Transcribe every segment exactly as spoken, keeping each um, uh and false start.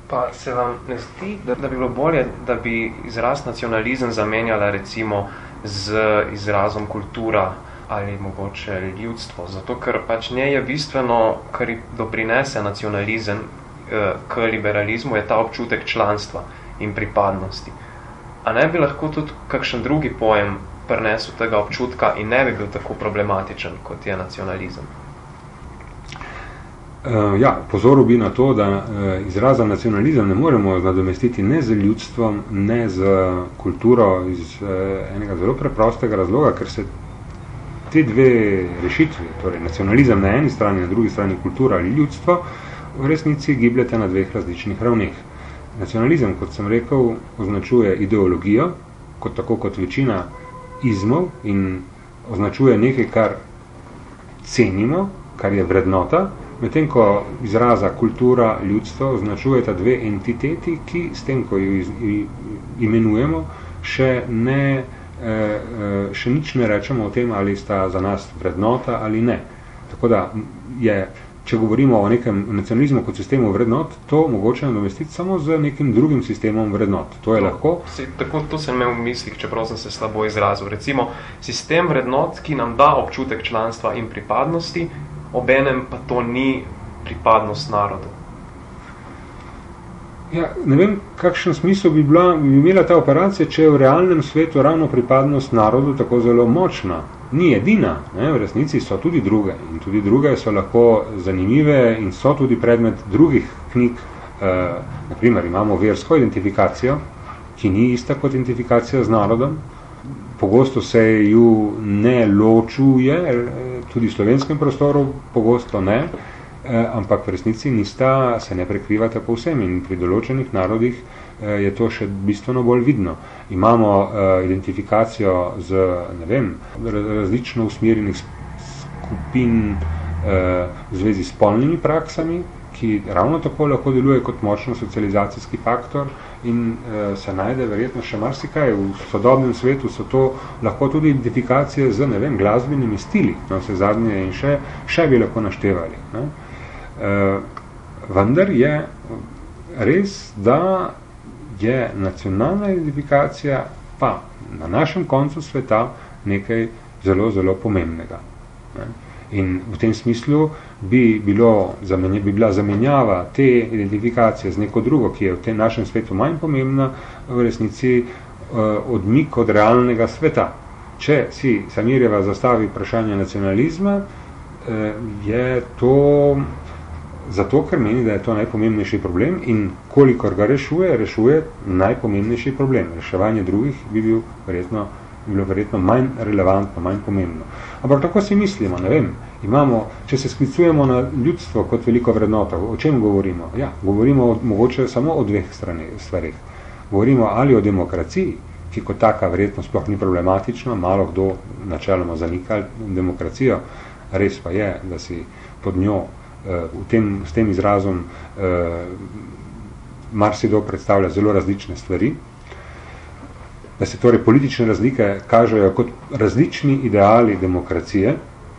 Pa se vam ne zdi, da, da bi bilo bolje, da bi izraz nacionalizem zamenjala recimo z izrazom kultura ali mogoče ljudstvo, zato ker pač nje je bistveno, kar doprinese nacionalizem eh, k liberalizmu, je ta občutek članstva in pripadnosti. A ne bi lahko tudi kakšen drugi pojem prinesel tega občutka in ne bi bil tako problematičen, kot je nacionalizem? Uh, ja, pozoril bi na to, da uh, izraza nacionalizem ne moremo nadomestiti ne z ljudstvom, ne z kulturo iz uh, enega zelo preprostega razloga, ker se te dve rešitvi, torej nacionalizem na eni strani, na drugi strani kultura ali ljudstvo, v resnici gibljete na dveh različnih ravneh. Nacionalizem, kot sem rekel, označuje ideologijo, kot tako kot večina izmov in označuje nekaj, kar cenimo, kar je vrednota, medtem ko izraza kultura, ljudstvo označujeta dve entiteti, ki s tem, ko jo iz, imenujemo, še, ne, eh, še nič ne rečemo o tem, ali sta za nas vrednota ali ne. Tako da je, če govorimo o nekem nacionalizmu kot sistemu vrednot, to mogoče nadomestiti samo z nekim drugim sistemom vrednot. To je to, lahko. Si, tako, to sem imel v mislih, čeprav sem se slabo izrazil. Recimo, sistem vrednot, ki nam da občutek članstva in pripadnosti, obenem pa to ni pripadnost narodu. Ja, ne vem, kakšen smisel bi, bila, bi imela ta operacija, če je v realnem svetu ravno pripadnost narodu tako zelo močna. Ni edina, ne? V resnici so tudi druge. In tudi druge so lahko zanimive in so tudi predmet drugih knjig. E, naprimer, imamo versko identifikacijo, ki ni ista kot identifikacija z narodom. Pogosto se ju ne ločuje, tudi v slovenskem prostoru pogosto ne, ampak v resnici nista, se ne prekrivata povsem in pri določenih narodih je to še bistveno bolj vidno. Imamo identifikacijo z, ne vem, različno usmerjenih skupin v zvezi s spolnimi praksami, ki ravno tako lahko deluje kot močno socializacijski faktor in e, se najde verjetno še marsikaj. V sodobnem svetu so to lahko tudi identifikacije z, ne vem, glasbenimi stili, no, vse zadnje in še, še bi lahko naštevali. Ne? E, vendar je res, da je nacionalna identifikacija pa na našem koncu sveta nekaj zelo, zelo pomembnega. Ne? In v tem smislu bi, bilo, bi bila zamenjava te identifikacije z neko drugo, ki je v tem našem svetu manj pomembna, v resnici eh, odmik od realnega sveta. Če si Samirjeva zastavi vprašanje nacionalizma, eh, je to zato, ker meni, da je to najpomembnejši problem in kolikor ga rešuje, rešuje najpomembnejši problem. Reševanje drugih bi bil verjetno bilo verjetno manj relevantno, manj pomembno. Ampak tako si mislimo, ne vem, imamo, če se sklicujemo na ljudstvo kot veliko vrednoto, o čem govorimo? Ja, govorimo o, mogoče samo o dveh stvareh. Govorimo ali o demokraciji, ki kot taka verjetno sploh ni problematična, malo kdo načeloma zanika demokracijo, res pa je, da si pod njo eh, v tem, s tem izrazom eh, marsikdo predstavlja zelo različne stvari, da se torej politične razlike kažejo kot različni ideali demokracije.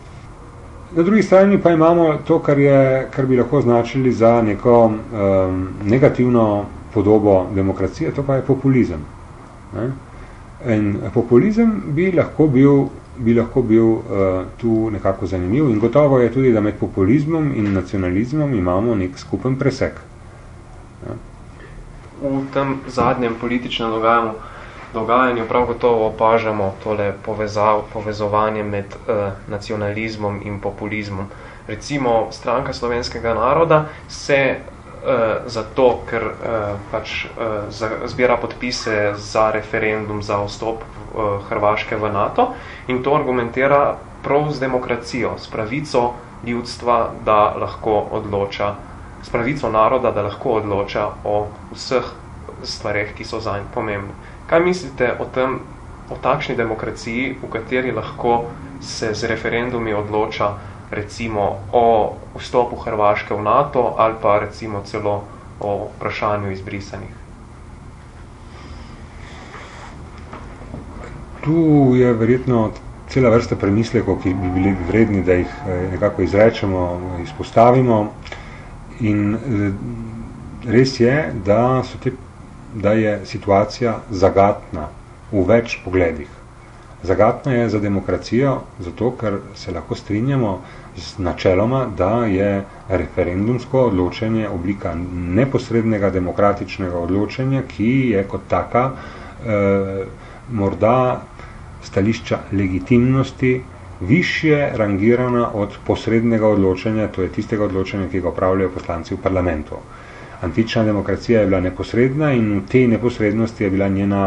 Na drugi strani pa imamo to, kar, je, kar bi lahko označili za neko um, negativno podobo demokracije, to pa je populizem. Ne? In populizem bi lahko bil, bi lahko bil uh, tu nekako zanimiv in gotovo je tudi, da med populizmom in nacionalizmom imamo nek skupen presek. Ne? V tem zadnjem političnem dogajanju dogajanju prav gotovo opažamo tole povezav, povezovanje med uh, nacionalizmom in populizmom. Recimo, Stranka slovenskega naroda se uh, zato, ker uh, pač uh, zbira podpise za referendum za vstop uh, Hrvaške v NATO in to argumentira prav z demokracijo, s pravico ljudstva, da lahko odloča, s pravico naroda, da lahko odloča o vseh stvareh, ki so zanj pomembne. Kaj mislite o tem, o takšni demokraciji, v kateri lahko se z referendumi odloča recimo o vstopu Hrvaške v NATO ali pa recimo celo o vprašanju izbrisanih? Tu je verjetno cela vrsta premislekov, ki bi bili vredni, da jih nekako izrečemo, izpostavimo in res je, da, so te, da je situacija zagatna v več pogledih. Zagatna je za demokracijo, zato ker se lahko strinjamo z načeloma, da je referendumsko odločanje oblika neposrednega demokratičnega odločanja, ki je kot taka eh, morda stališča legitimnosti višje rangirana od posrednega odločanja, to je tistega odločanja, ki ga opravljajo poslanci v parlamentu. Antična demokracija je bila neposredna in v tej neposrednosti je bila njena,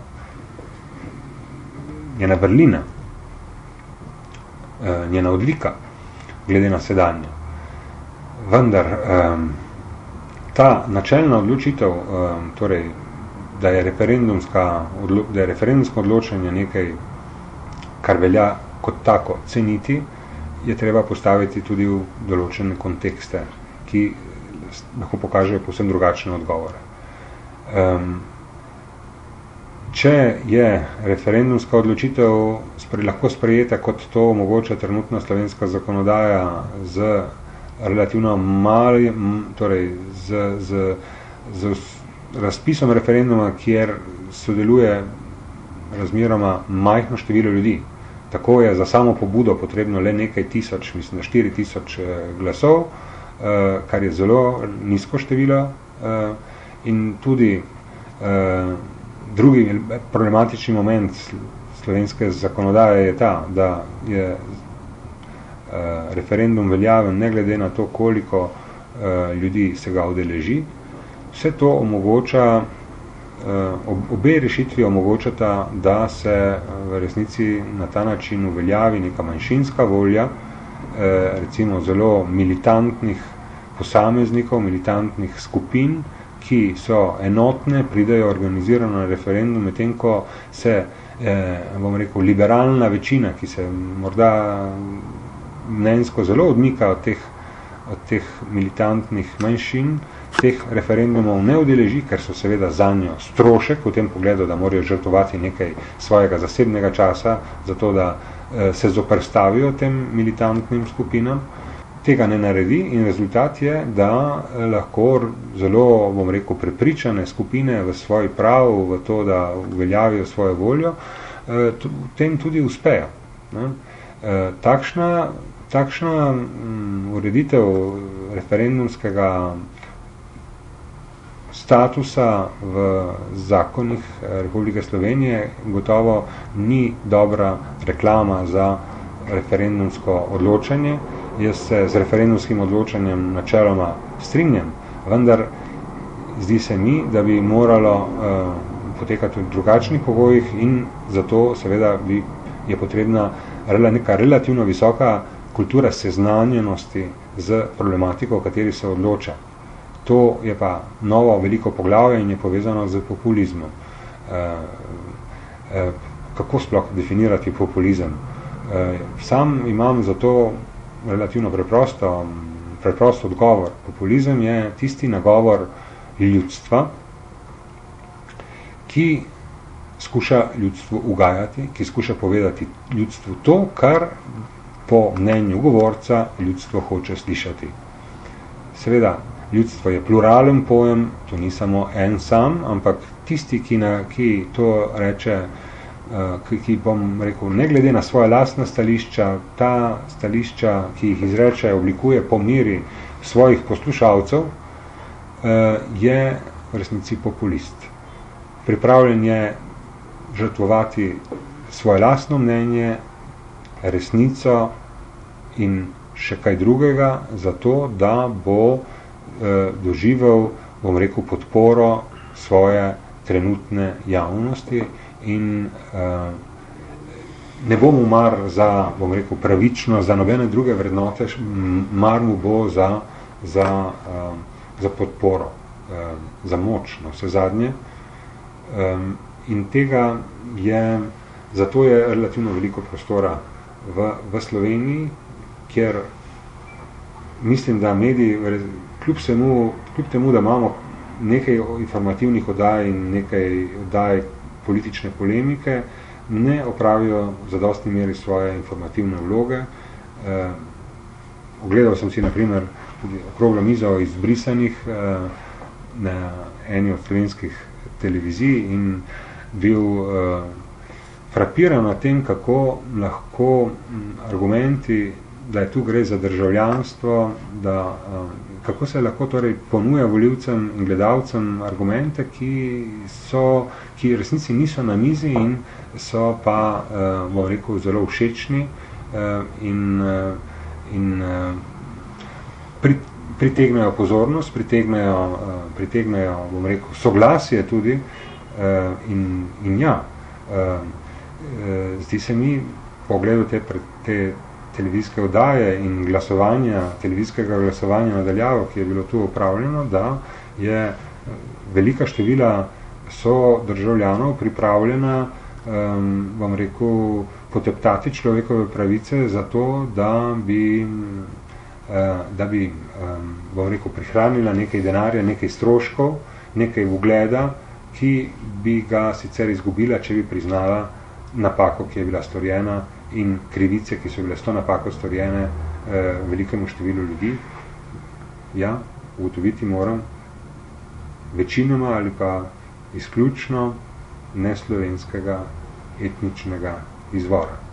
njena vrlina, njena odlika, glede na sedanje. Vendar ta načelna odločitev, torej, da je referendumska, da je referendumsko odločanje nekaj, kar velja kot tako ceniti, je treba postaviti tudi v določene kontekste, ki lahko pokažejo povsem drugačne odgovore. Um, če je referendumska odločitev spre, lahko sprejeta, kot to omogoča trenutna slovenska zakonodaja z relativno mali, torej z, z, z razpisom referenduma, kjer sodeluje razmeroma majhno število ljudi. Tako je za samo pobudo potrebno le nekaj tisoč, mislim, da štiri tisoč glasov, kar je zelo nizko število. In tudi drugi problematični moment slovenske zakonodaje je ta, da je referendum veljaven ne glede na to, koliko ljudi se ga udeleži. Vse to omogoča, obe rešitvi omogočata, da se v resnici na ta način uveljavi neka manjšinska volja, recimo zelo militantnih posameznikov, militantnih skupin, ki so enotne, pridejo organizirano na referendum, medtem ko se, bom rekel, liberalna večina, ki se morda mnenjsko zelo odmika od teh, od teh militantnih manjšin, teh referendumov ne udeleži, ker so seveda zanjo strošek v tem pogledu, da morajo žrtvovati nekaj svojega zasebnega časa, zato da se zoperstavijo tem militantnim skupinam. Tega ne naredi in rezultat je, da lahko zelo, bom rekel, prepričane skupine v svoj prav, v to, da uveljavijo svojo voljo, v tem tudi uspejo. Takšna, takšna ureditev referendumskega statusa v zakonih Republike Slovenije gotovo ni dobra reklama za referendumsko odločanje. Jaz se z referendumskim odločanjem načeloma strinjam, vendar zdi se mi, da bi moralo uh, potekati v drugačnih pogojih in zato seveda bi, je potrebna rela, neka relativno visoka kultura seznanjenosti z problematiko, o kateri se odloča. To je pa novo veliko poglavje in je povezano z populizmom. E, e, kako sploh definirati populizem? E, sam imam za to relativno preprosto, preprosto odgovor. Populizem je tisti nagovor ljudstva, ki skuša ljudstvu ugajati, ki skuša povedati ljudstvu to, kar po mnenju govorca ljudstvo hoče slišati. Seveda, ljudstvo je pluralen pojem, to ni samo en sam, ampak tisti, ki, na, ki to reče, ki, ki bom rekel, ne glede na svoje lastna stališča, ta stališča, ki jih izreče, oblikuje po meri svojih poslušalcev, je v resnici populist. Pripravljen je žrtvovati svoje lastno mnenje, resnico in še kaj drugega, zato da bo doživel, bom rekel, podporo svoje trenutne javnosti in uh, ne bo mu mar za, bom rekel, pravično, za nobene druge vrednote, mar mu bo za, za, uh, za podporo, uh, za moč, no, vse zadnje. Um, in tega je, zato je relativno veliko prostora v, v Sloveniji, kjer mislim, da mediji, kljub, semu, kljub temu, da imamo nekaj informativnih oddaj in nekaj oddaj politične polemike, ne opravijo v zadostni meri svoje informativne vloge. Eh, ogledal sem si, na primer, tudi okroglo mizo o izbrisanih, eh, na eni od slovenskih televizij in bil uh, frapiran na tem, kako lahko argumenti, da je tu gre za državljanstvo, da, uh, kako se lahko torej ponuja volivcem in gledalcem argumente, ki so, ki resnici niso na mizi in so pa, uh, bom rekel, zelo všečni uh, in, uh, in uh, pri, pritegnejo pozornost, pritegnejo, uh, pritegnejo, bom rekel, soglasje tudi uh, in, in ja, uh, uh, zdi se mi po ogledu te, te televizijske oddaje in glasovanja, televizijskega glasovanja nadaljavo, ki je bilo tu opravljeno, da je velika števila so državljanov pripravljena, um, bom rekel, poteptati človekove pravice za to, da bi, uh, da bi um, bom rekel, prihranila nekaj denarja, nekaj stroškov, nekaj ugleda, ki bi ga sicer izgubila, če bi priznala napako, ki je bila storjena in krivice, ki so bile s to napako storjene eh, velikemu številu ljudi. Ja, ugotoviti moram večinoma ali pa izključno neslovenskega etničnega izvora.